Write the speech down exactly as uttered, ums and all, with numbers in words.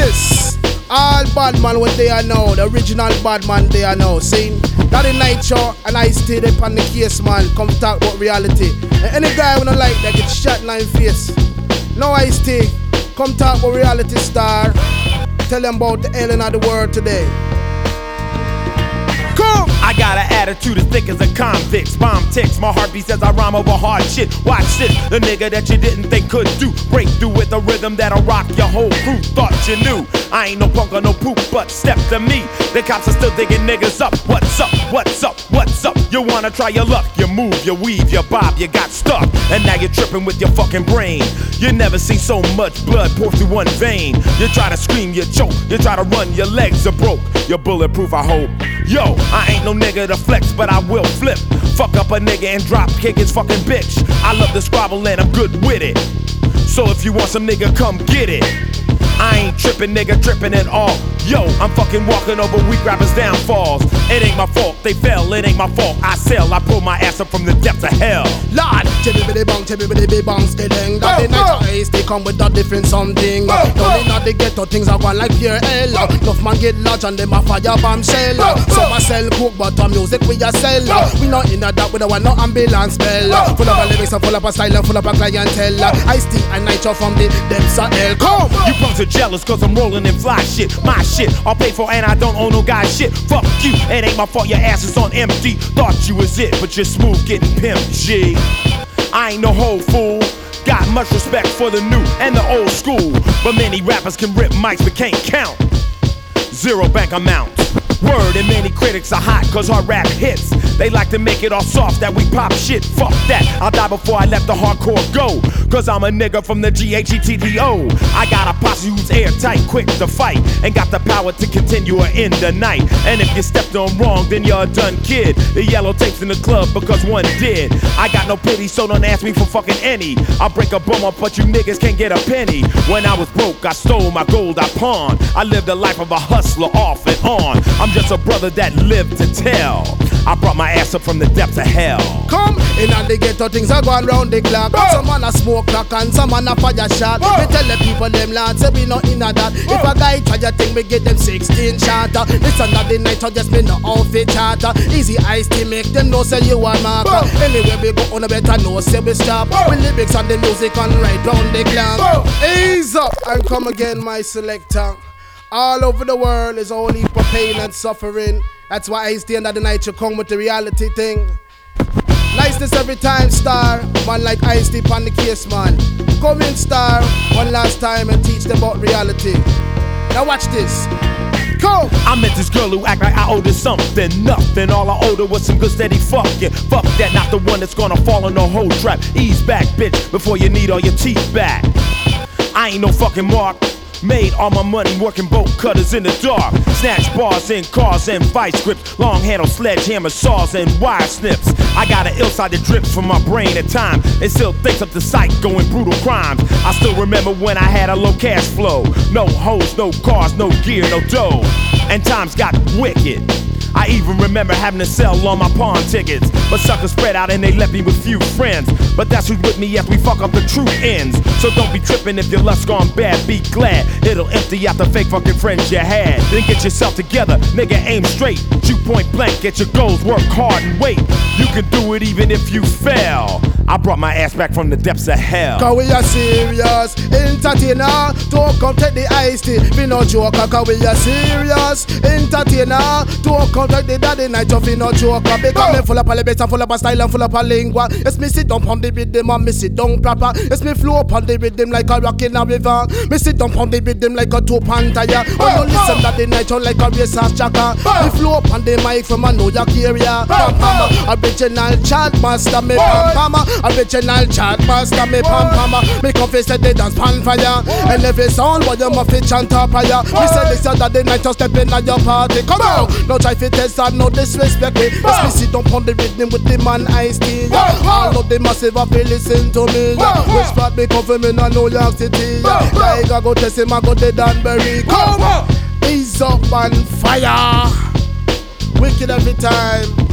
this. All bad man what they are now, the original bad man they are now. See, that in night show and I stay there on the case, man. Come talk about reality. And any guy wanna like that get shot in the face. Now I stay, come talk about reality star. Tell them about the alien of the world today. Come! I got an attitude as thick as a convict's. Bomb ticks, my heartbeat says I rhyme over hard shit. Watch this, the nigga that you didn't think could do. Break through with a rhythm that'll rock your whole crew. Thought you knew, I ain't no punk or no poop, but step to me. The cops are still digging niggas up. What's up, what's up, what's up? You wanna try your luck, you move, you weave, you bob, you got stuck. And now you're tripping with your fucking brain. You never seen so much blood pour through one vein. You try to scream, you choke, you try to run, your legs are broke. You're bulletproof, I hope. Yo, I ain't no nigga to flex, but I will flip. Fuck up a nigga and drop kick his fucking bitch. I love to squabble and I'm good with it. So if you want some nigga, come get it. I ain't tripping, nigga, tripping at all. Yo, I'm fucking walking over weak rappers' downfalls. It ain't my fault, they fell, it ain't my fault. I sell, I pull my ass up from the depths of hell. Lord, chibby biddy bang, chibby biddy bang, skilling. That the night eyes, they come with a different something. Don't in the ghetto, things are going like pure hell. Enough man get large and them a fire bomb shell. Some a sell coke, but our music we a sell. We not in that, we don't want no ambulance bell. Full of a lyrics and full of a style and full of a clientele. I still a night show from the depths of hell. Come! You punks are jealous cause I'm rolling in fly shit. My shit, I'll pay for and I don't own no guy shit. Fuck you, it ain't my fault your ass is on empty. Thought you was it, but you're smooth getting pimp G. I ain't no whole fool. Got much respect for the new and the old school. But many rappers can rip mics but can't count zero bank amount. Word, and many critics are hot cause our rap hits. They like to make it all soft that we pop shit. Fuck that, I'll die before I let the hardcore go. Cause I'm a nigga from the G H E T T O. I got a posse who's airtight, quick to fight, and got the power to continue or end the night. And if you stepped on wrong, then you're a done kid. The yellow tapes in the club because one did. I got no pity, so don't ask me for fucking any. I'll break a bum up, but you niggas can't get a penny. When I was broke, I stole my gold, I pawned. I lived the life of a hustler off and on. I'm just a brother that lived to tell. I brought my ass up from the depths of hell. Come in and the ghetto things are going round the clock. Oh. Some man a smoke crack and some man a fire shot. Oh. We tell the people them lads say we not in a that. Oh. If a guy try a thing we get them sixteen shatter. This under the night or just me no outfit charter. Easy eyes to make them know say you are marker. Oh. Anyway we go on a better know say we stop. Oh. With lyrics and the music and right round the clock. Oh. Ease up and come again my selector. All over the world is only for pain and suffering. That's why I stay under the night you come with the reality thing. Niceness every time, star. Man like I stay on the case, man. Come in, star, one last time and teach them about reality. Now watch this. Go! I met this girl who act like I owed her something. Nothing, all I owed her was some good steady fucking. Fuck that, not the one that's gonna fall in the whole trap. Ease back, bitch, before you need all your teeth back. I ain't no fucking Mark. Made all my money working bolt cutters in the dark. Snatch bars in cars and vice grips. Long handle sledgehammer saws and wire snips. I got an ill side that drips from my brain at time. It still thinks of the psycho and brutal crimes. I still remember when I had a low cash flow. No hoes, no cars, no gear, no dough. And times got wicked. I even remember having to sell all my pawn tickets. But suckers spread out and they left me with few friends. But that's who's with me as we fuck up the true ends. So don't be tripping if your luck's gone bad, be glad. It'll empty out the fake fucking friends you had. Then get yourself together, nigga, aim straight. Shoot point blank, get your goals, work hard and wait. You can do it even if you fail. I brought my ass back from the depths of hell. Cause we are serious, entertainer. Don't come take the ice tea, we no joker. Cause we are serious, entertainer. Don't come take the daddy night off, we no joker. Because me full up a lyrics and full up a style and full up a lingua. Yes, me sit down on the rhythm and me sit down proper. Yes, me flow up on the rhythm like a rock in a river. Me sit down on the rhythm like a two-pan tire. When you listen that the night on like a racehorse jacker. Me flow up on the mic from a New York area. Pam pam, original chant master me pam pam. Original chat master me pam pam. Me confess that they dance pan fire. And every sound what you must fit chant up higher. Me say this that the night just step in at your party. Come on, no try fit test and no disrespect me. Yes, me sit down on the rhythm with the man Ice-T. All of the massive have to listen to me. Which part me come from in a New York City. Like I go test him, I go to Danbury. Come on, ease up and fire. Wicked every time.